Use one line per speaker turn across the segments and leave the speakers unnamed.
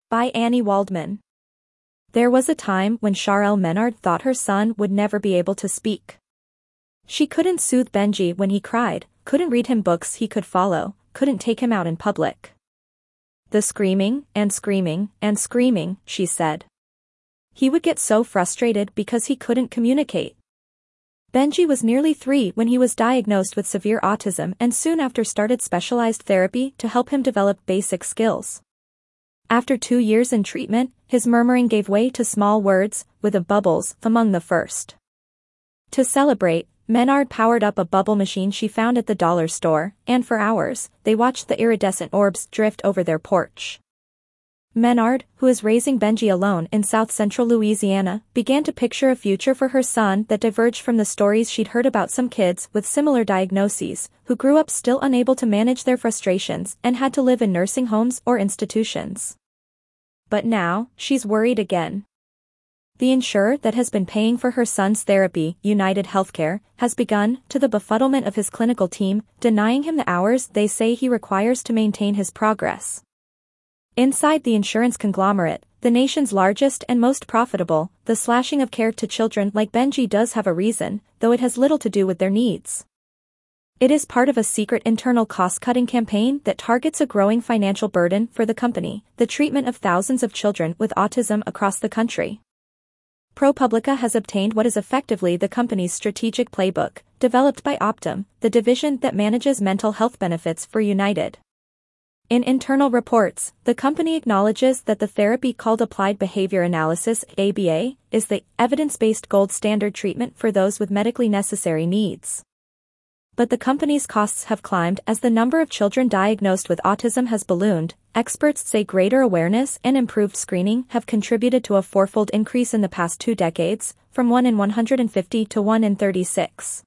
By Annie Waldman. There was a time when Charelle Menard thought her son would never be able to speak. She couldn't soothe Benji when he cried, couldn't read him books he could follow, couldn't take him out in public. The screaming and screaming and screaming, she said. He would get so frustrated because he couldn't communicate. Benji was nearly 3 when he was diagnosed with severe autism and soon after started specialized therapy to help him develop basic skills. After 2 years in treatment, his murmuring gave way to small words, with the bubbles among the first. To celebrate, Menard powered up a bubble machine she found at the dollar store, and for hours, they watched the iridescent orbs drift over their porch. Menard, who is raising Benji alone in south-central Louisiana, began to picture a future for her son that diverged from the stories she'd heard about some kids with similar diagnoses, who grew up still unable to manage their frustrations and had to live in nursing homes or institutions. But now, she's worried again. The insurer that has been paying for her son's therapy, United Healthcare, has begun, to the befuddlement of his clinical team, denying him the hours they say he requires to maintain his progress. Inside the insurance conglomerate, the nation's largest and most profitable, the slashing of care to children like Benji does have a reason, though it has little to do with their needs. It is part of a secret internal cost-cutting campaign that targets a growing financial burden for the company, the treatment of thousands of children with autism across the country. ProPublica has obtained what is effectively the company's strategic playbook, developed by Optum, the division that manages mental health benefits for United. In internal reports, the company acknowledges that the therapy called Applied Behavior Analysis (ABA) is the evidence-based gold standard treatment for those with medically necessary needs. But the company's costs have climbed as the number of children diagnosed with autism has ballooned. Experts say greater awareness and improved screening have contributed to a fourfold increase in the past 2 decades, from 1 in 150 to 1 in 36.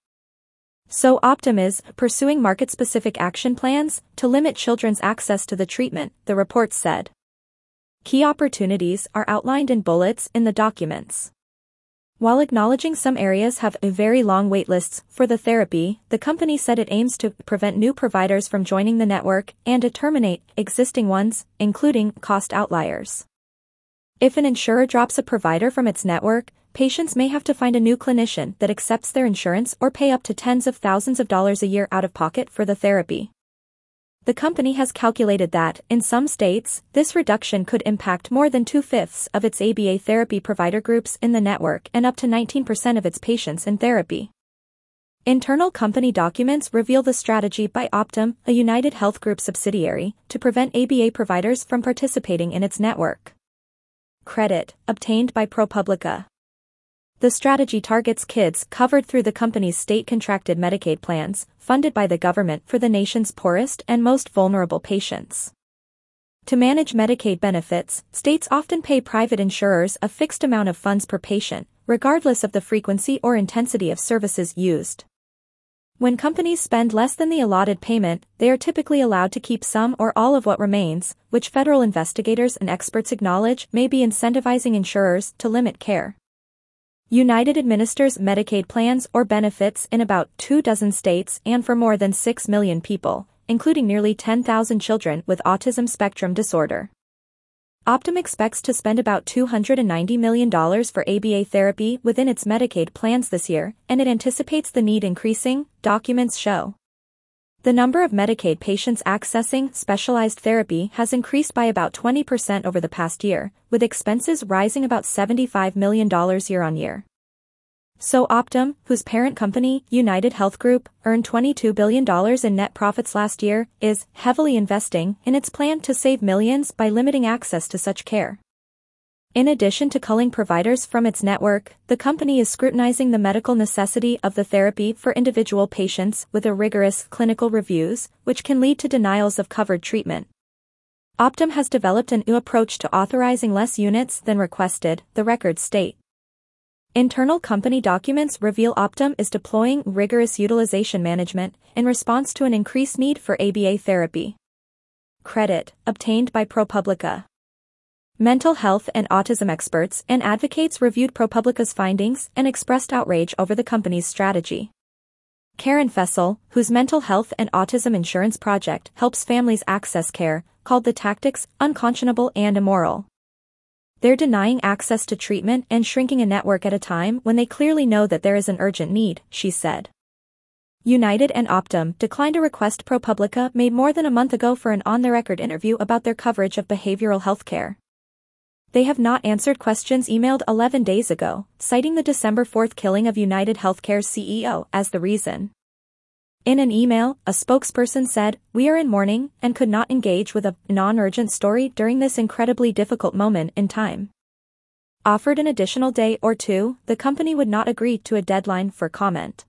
So Optum is pursuing market-specific action plans to limit children's access to the treatment, the report said. Key opportunities are outlined in bullets in the documents. While acknowledging some areas have very long wait lists for the therapy, the company said it aims to prevent new providers from joining the network and to terminate existing ones, including cost outliers. If an insurer drops a provider from its network, patients may have to find a new clinician that accepts their insurance or pay up to tens of thousands of dollars a year out of pocket for the therapy. The company has calculated that, in some states, this reduction could impact more than 2/5 of its ABA therapy provider groups in the network and up to 19% of its patients in therapy. Internal company documents reveal the strategy by Optum, a United Health Group subsidiary, to prevent ABA providers from participating in its network. Credit, obtained by ProPublica. The strategy targets kids covered through the company's state-contracted Medicaid plans, funded by the government for the nation's poorest and most vulnerable patients. To manage Medicaid benefits, states often pay private insurers a fixed amount of funds per patient, regardless of the frequency or intensity of services used. When companies spend less than the allotted payment, they are typically allowed to keep some or all of what remains, which federal investigators and experts acknowledge may be incentivizing insurers to limit care. United administers Medicaid plans or benefits in about 24 states and for more than 6 million people, including nearly 10,000 children with autism spectrum disorder. Optum expects to spend about $290 million for ABA therapy within its Medicaid plans this year, and it anticipates the need increasing, documents show. The number of Medicaid patients accessing specialized therapy has increased by about 20% over the past year, with expenses rising about $75 million year on year. So Optum, whose parent company, United Health Group, earned $22 billion in net profits last year, is heavily investing in its plan to save millions by limiting access to such care. In addition to culling providers from its network, the company is scrutinizing the medical necessity of the therapy for individual patients with rigorous clinical reviews, which can lead to denials of covered treatment. Optum has developed an new approach to authorizing less units than requested, the records state. Internal company documents reveal Optum is deploying rigorous utilization management in response to an increased need for ABA therapy. Credit, obtained by ProPublica. Mental health and autism experts and advocates reviewed ProPublica's findings and expressed outrage over the company's strategy. Karen Fessel, whose mental health and autism insurance project helps families access care, called the tactics unconscionable and immoral. They're denying access to treatment and shrinking a network at a time when they clearly know that there is an urgent need, she said. United and Optum declined a request ProPublica made more than a month ago for an on-the-record interview about their coverage of behavioral health care. They have not answered questions emailed 11 days ago, citing the December 4 killing of United Healthcare's CEO as the reason. In an email, a spokesperson said, "We are in mourning and could not engage with a non-urgent story during this incredibly difficult moment in time." Offered an additional day or two, the company would not agree to a deadline for comment.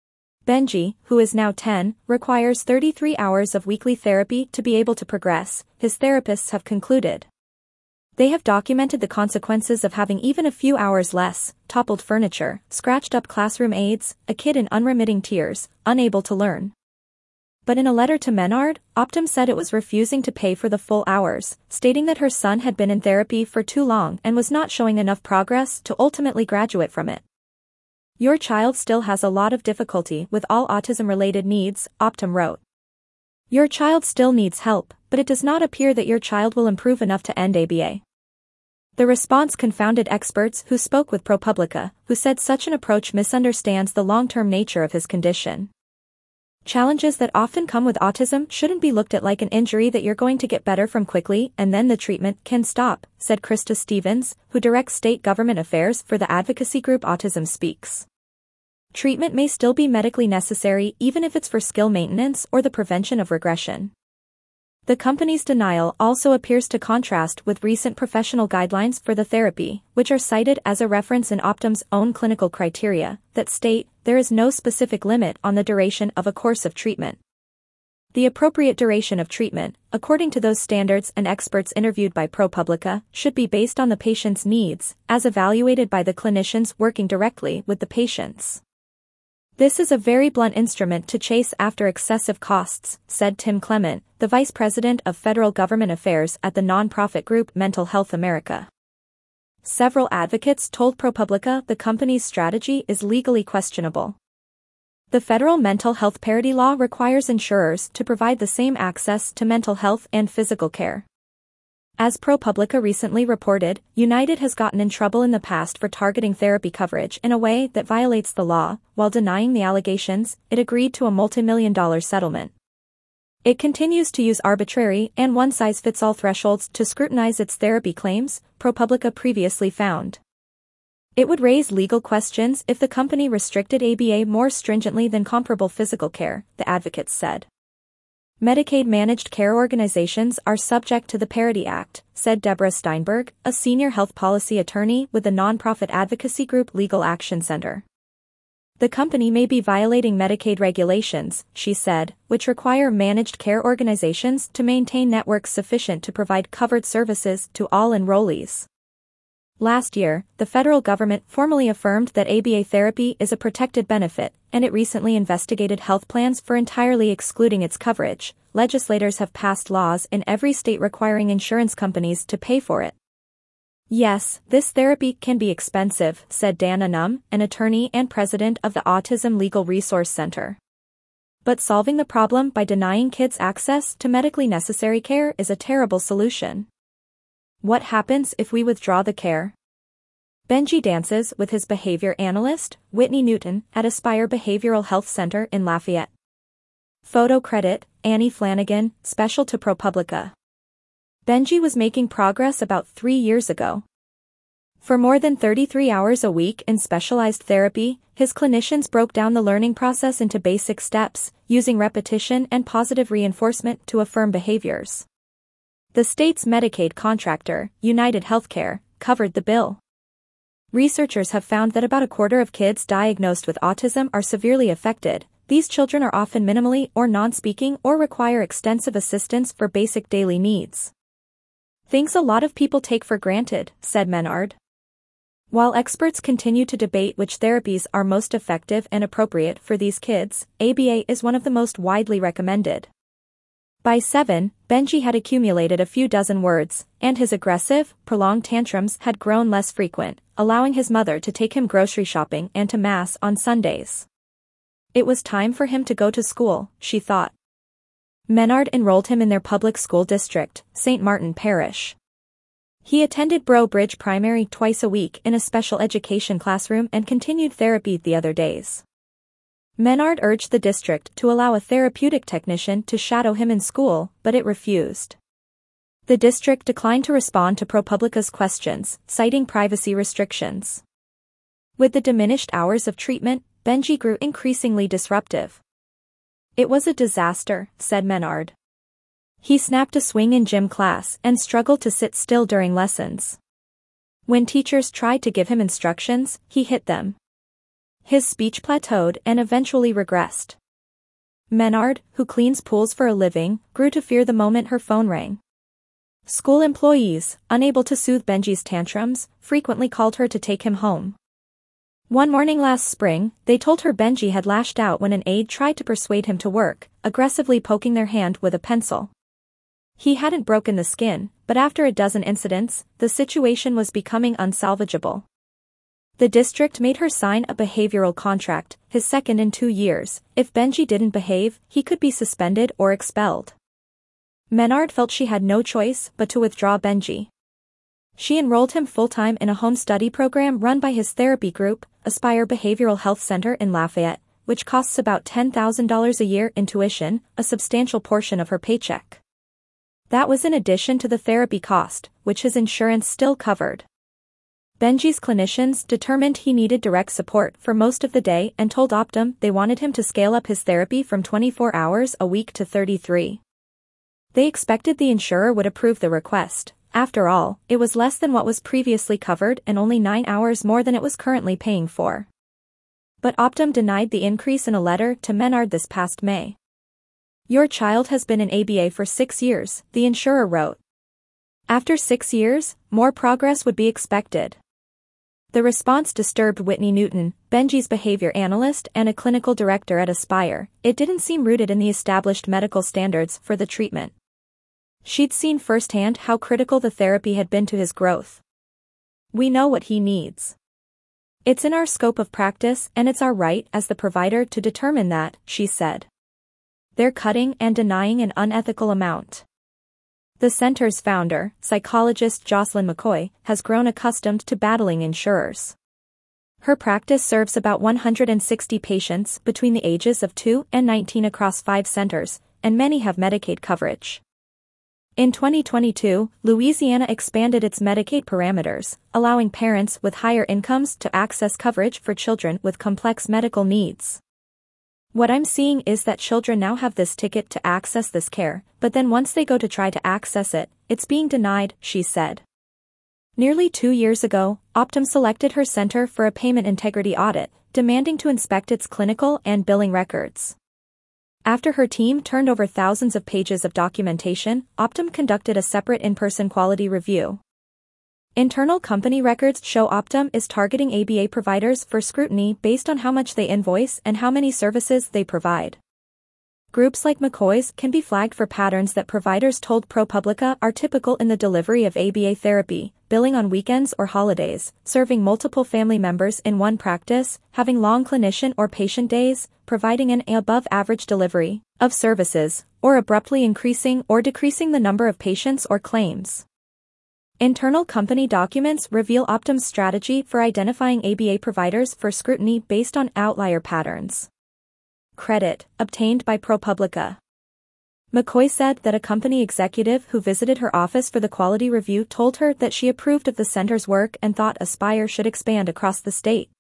Benji, who is now 10, requires 33 hours of weekly therapy to be able to progress, his therapists have concluded. They have documented the consequences of having even a few hours less: toppled furniture, scratched up classroom aids, a kid in unremitting tears, unable to learn. But in a letter to Menard, Optum said it was refusing to pay for the full hours, stating that her son had been in therapy for too long and was not showing enough progress to ultimately graduate from it. "Your child still has a lot of difficulty with all autism-related needs," Optum wrote. "Your child still needs help, but it does not appear that your child will improve enough to end ABA." The response confounded experts who spoke with ProPublica, who said such an approach misunderstands the long-term nature of his condition. "Challenges that often come with autism shouldn't be looked at like an injury that you're going to get better from quickly and then the treatment can stop," said Krista Stevens, who directs state government affairs for the advocacy group Autism Speaks. "Treatment may still be medically necessary even if it's for skill maintenance or the prevention of regression." The company's denial also appears to contrast with recent professional guidelines for the therapy, which are cited as a reference in Optum's own clinical criteria, that state there is no specific limit on the duration of a course of treatment. The appropriate duration of treatment, according to those standards and experts interviewed by ProPublica, should be based on the patient's needs, as evaluated by the clinicians working directly with the patients. "This is a very blunt instrument to chase after excessive costs," said Tim Clement, the vice president of federal government affairs at the nonprofit group Mental Health America. Several advocates told ProPublica the company's strategy is legally questionable. The federal mental health parity law requires insurers to provide the same access to mental health and physical care. As ProPublica recently reported, United has gotten in trouble in the past for targeting therapy coverage in a way that violates the law. While denying the allegations, it agreed to a multi-million-dollar settlement. It continues to use arbitrary and one-size-fits-all thresholds to scrutinize its therapy claims, ProPublica previously found. It would raise legal questions if the company restricted ABA more stringently than comparable physical care, the advocates said. "Medicaid managed care organizations are subject to the Parity Act," said Deborah Steinberg, a senior health policy attorney with the nonprofit advocacy group Legal Action Center. "The company may be violating Medicaid regulations," she said, which require managed care organizations to maintain networks sufficient to provide covered services to all enrollees. Last year, the federal government formally affirmed that ABA therapy is a protected benefit, and it recently investigated health plans for entirely excluding its coverage. Legislators have passed laws in every state requiring insurance companies to pay for it. "Yes, this therapy can be expensive," said Dan Anum, an attorney and president of the Autism Legal Resource Center. "But solving the problem by denying kids access to medically necessary care is a terrible solution. What happens if we withdraw the care?" Benji dances with his behavior analyst, Whitney Newton, at Aspire Behavioral Health Center in Lafayette. Photo credit, Annie Flanagan, special to ProPublica. Benji was making progress about 3 years ago. For more than 33 hours a week in specialized therapy, his clinicians broke down the learning process into basic steps, using repetition and positive reinforcement to affirm behaviors. The state's Medicaid contractor, United Healthcare, covered the bill. Researchers have found that about a quarter of kids diagnosed with autism are severely affected. These children are often minimally or non-speaking or require extensive assistance for basic daily needs. "Things a lot of people take for granted," said Menard. While experts continue to debate which therapies are most effective and appropriate for these kids, ABA is one of the most widely recommended. By 7, Benji had accumulated a few dozen words, and his aggressive, prolonged tantrums had grown less frequent, allowing his mother to take him grocery shopping and to Mass on Sundays. It was time for him to go to school, she thought. Menard enrolled him in their public school district, St. Martin Parish. He attended Bro Bridge Primary twice a week in a special education classroom and continued therapy the other days. Menard urged the district to allow a therapeutic technician to shadow him in school, but it refused. The district declined to respond to ProPublica's questions, citing privacy restrictions. With the diminished hours of treatment, Benji grew increasingly disruptive. "It was a disaster," said Menard. He snapped a swing in gym class and struggled to sit still during lessons. When teachers tried to give him instructions, he hit them. His speech plateaued and eventually regressed. Menard, who cleans pools for a living, grew to fear the moment her phone rang. School employees, unable to soothe Benji's tantrums, frequently called her to take him home. One morning last spring, they told her Benji had lashed out when an aide tried to persuade him to work, aggressively poking their hand with a pencil. He hadn't broken the skin, but after a dozen incidents, the situation was becoming unsalvageable. The district made her sign a behavioral contract, his second in 2 years. If Benji didn't behave, he could be suspended or expelled. Menard felt she had no choice but to withdraw Benji. She enrolled him full-time in a home study program run by his therapy group, Aspire Behavioral Health Center in Lafayette, which costs about $10,000 a year in tuition, a substantial portion of her paycheck. That was in addition to the therapy cost, which his insurance still covered. Benji's clinicians determined he needed direct support for most of the day and told Optum they wanted him to scale up his therapy from 24 hours a week to 33. They expected the insurer would approve the request. After all, it was less than what was previously covered and only 9 hours more than it was currently paying for. But Optum denied the increase in a letter to Menard this past May. "Your child has been in ABA for 6 years, the insurer wrote. After 6 years, more progress would be expected." The response disturbed Whitney Newton, Benji's behavior analyst and a clinical director at Aspire. It didn't seem rooted in the established medical standards for the treatment. She'd seen firsthand how critical the therapy had been to his growth. "We know what he needs. It's in our scope of practice and it's our right as the provider to determine that," she said. "They're cutting and denying an unethical amount." The center's founder, psychologist Jocelyn McCoy, has grown accustomed to battling insurers. Her practice serves about 160 patients between the ages of 2 and 19 across 5 centers, and many have Medicaid coverage. In 2022, Louisiana expanded its Medicaid parameters, allowing parents with higher incomes to access coverage for children with complex medical needs. "What I'm seeing is that children now have this ticket to access this care, but then once they go to try to access it, it's being denied," she said. Nearly 2 years ago, Optum selected her center for a payment integrity audit, demanding to inspect its clinical and billing records. After her team turned over thousands of pages of documentation, Optum conducted a separate in-person quality review. Internal company records show Optum is targeting ABA providers for scrutiny based on how much they invoice and how many services they provide. Groups like McCoy's can be flagged for patterns that providers told ProPublica are typical in the delivery of ABA therapy, billing on weekends or holidays, serving multiple family members in one practice, having long clinician or patient days, providing an above-average delivery of services, or abruptly increasing or decreasing the number of patients or claims. Internal company documents reveal Optum's strategy for identifying ABA providers for scrutiny based on outlier patterns. Credit, obtained by ProPublica. McCoy said that a company executive who visited her office for the quality review told her that she approved of the center's work and thought Aspire should expand across the state.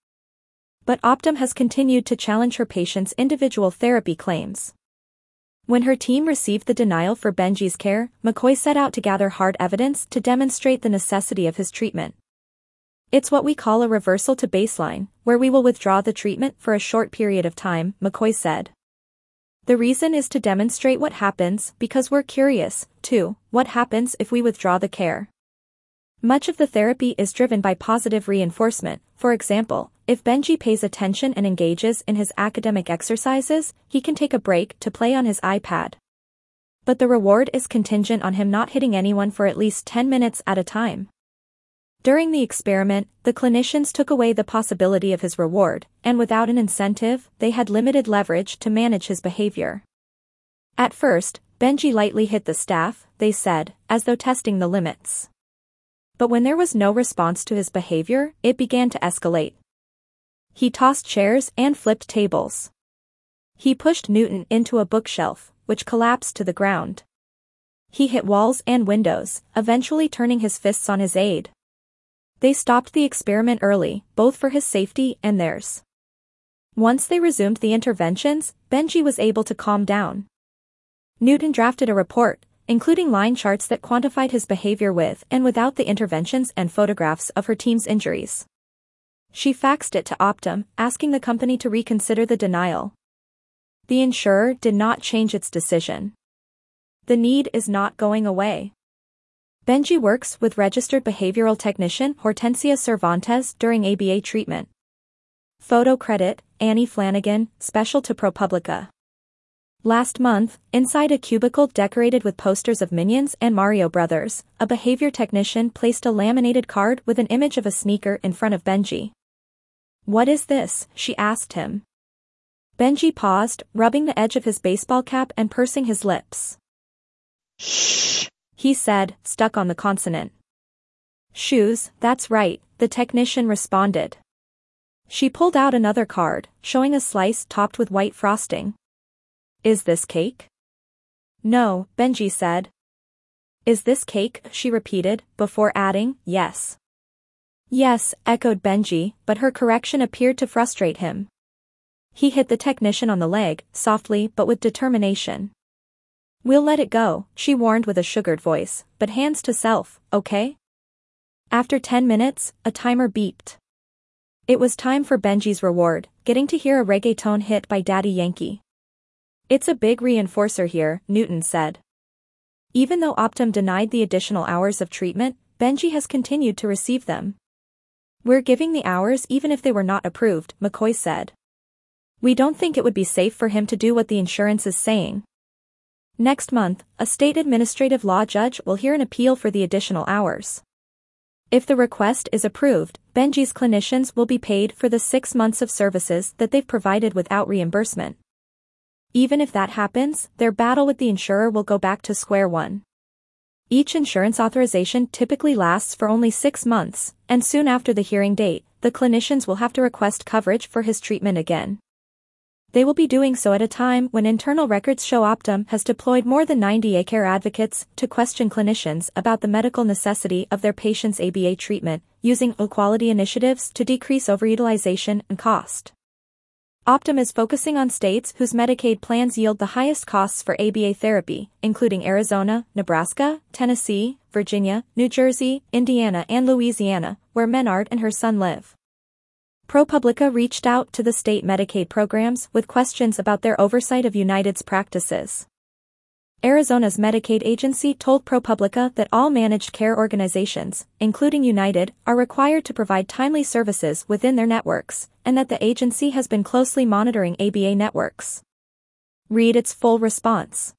But Optum has continued to challenge her patients' individual therapy claims. When her team received the denial for Benji's care, McCoy set out to gather hard evidence to demonstrate the necessity of his treatment. "It's what we call a reversal to baseline, where we will withdraw the treatment for a short period of time," McCoy said. "The reason is to demonstrate what happens because we're curious, too, what happens if we withdraw the care. Much of the therapy is driven by positive reinforcement. For example, if Benji pays attention and engages in his academic exercises, he can take a break to play on his iPad. But the reward is contingent on him not hitting anyone for at least 10 minutes at a time." During the experiment, the clinicians took away the possibility of his reward, and without an incentive, they had limited leverage to manage his behavior. At first, Benji lightly hit the staff, they said, as though testing the limits. But when there was no response to his behavior, it began to escalate. He tossed chairs and flipped tables. He pushed Newton into a bookshelf, which collapsed to the ground. He hit walls and windows, eventually turning his fists on his aide. They stopped the experiment early, both for his safety and theirs. Once they resumed the interventions, Benji was able to calm down. Newton drafted a report, including line charts that quantified his behavior with and without the interventions and photographs of her team's injuries. She faxed it to Optum, asking the company to reconsider the denial. The insurer did not change its decision. The need is not going away. Benji works with registered behavioral technician Hortensia Cervantes during ABA treatment. Photo credit, Annie Flanagan, special to ProPublica. Last month, inside a cubicle decorated with posters of Minions and Mario Brothers, a behavior technician placed a laminated card with an image of a sneaker in front of Benji. "What is this?" she asked him. Benji paused, rubbing the edge of his baseball cap and pursing his lips. "Shh," he said, stuck on the consonant. "Shoes, that's right," the technician responded. She pulled out another card, showing a slice topped with white frosting. "Is this cake?" "No," Benji said. "Is this cake?" she repeated, before adding, "Yes." "Yes," echoed Benji, but her correction appeared to frustrate him. He hit the technician on the leg, softly but with determination. "We'll let it go," she warned with a sugared voice, "but hands to self, okay?" After 10 minutes, a timer beeped. It was time for Benji's reward, getting to hear a reggaeton hit by Daddy Yankee. "It's a big reinforcer here," Newton said. Even though Optum denied the additional hours of treatment, Benji has continued to receive them. "We're giving the hours even if they were not approved," McCoy said. "We don't think it would be safe for him to do what the insurance is saying." Next month, a state administrative law judge will hear an appeal for the additional hours. If the request is approved, Benji's clinicians will be paid for the 6 months of services that they've provided without reimbursement. Even if that happens, their battle with the insurer will go back to square one. Each insurance authorization typically lasts for only 6 months, and soon after the hearing date, the clinicians will have to request coverage for his treatment again. They will be doing so at a time when internal records show Optum has deployed more than 90 care advocates to question clinicians about the medical necessity of their patients' ABA treatment, using equality initiatives to decrease overutilization and cost. Optum is focusing on states whose Medicaid plans yield the highest costs for ABA therapy, including Arizona, Nebraska, Tennessee, Virginia, New Jersey, Indiana and Louisiana, where Menard and her son live. ProPublica reached out to the state Medicaid programs with questions about their oversight of United's practices. Arizona's Medicaid agency told ProPublica that all managed care organizations, including United, are required to provide timely services within their networks, and that the agency has been closely monitoring ABA networks. Read its full response.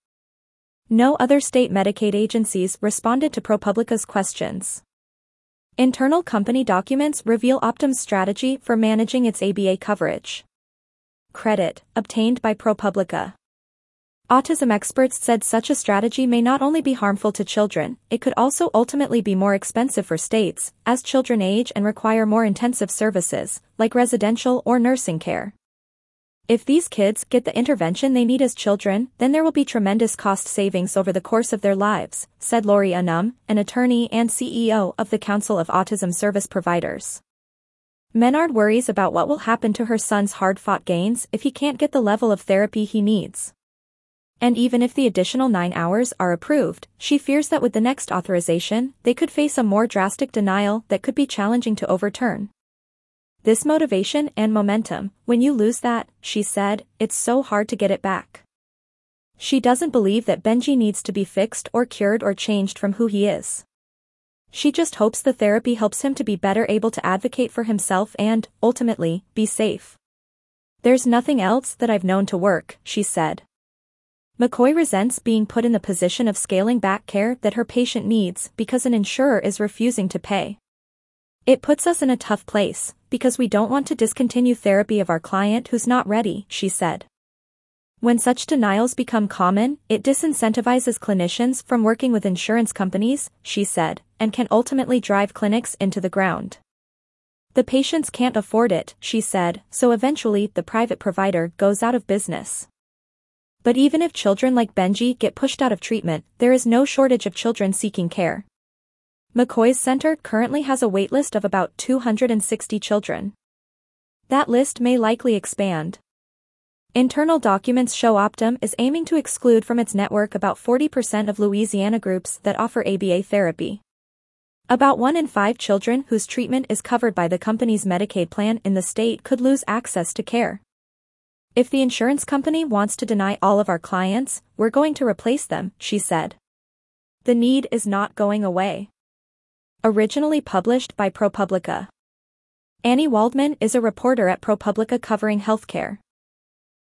No other state Medicaid agencies responded to ProPublica's questions. Internal company documents reveal Optum's strategy for managing its ABA coverage. Credit, obtained by ProPublica. Autism experts said such a strategy may not only be harmful to children, it could also ultimately be more expensive for states, as children age and require more intensive services, like residential or nursing care. If these kids get the intervention they need as children, then there will be tremendous cost savings over the course of their lives, said Lori Unum, an attorney and CEO of the Council of Autism Service Providers. Menard worries about what will happen to her son's hard-fought gains if he can't get the level of therapy he needs. And even if the additional 9 hours are approved, she fears that with the next authorization, they could face a more drastic denial that could be challenging to overturn. "This motivation and momentum, when you lose that," she said, "it's so hard to get it back." She doesn't believe that Benji needs to be fixed or cured or changed from who he is. She just hopes the therapy helps him to be better able to advocate for himself and, ultimately, be safe. "There's nothing else that I've known to work," she said. McCoy resents being put in the position of scaling back care that her patient needs because an insurer is refusing to pay. "It puts us in a tough place, because we don't want to discontinue therapy of our client who's not ready," she said. When such denials become common, it disincentivizes clinicians from working with insurance companies, she said, and can ultimately drive clinics into the ground. The patients can't afford it, she said, so eventually the private provider goes out of business. But even if children like Benji get pushed out of treatment, there is no shortage of children seeking care. McCoy's center currently has a waitlist of about 260 children. That list may likely expand. Internal documents show Optum is aiming to exclude from its network about 40% of Louisiana groups that offer ABA therapy. About 1 in 5 children whose treatment is covered by the company's Medicaid plan in the state could lose access to care. If the insurance company wants to deny all of our clients, we're going to replace them, she said. The need is not going away. Originally published by ProPublica. Annie Waldman is a reporter at ProPublica covering healthcare.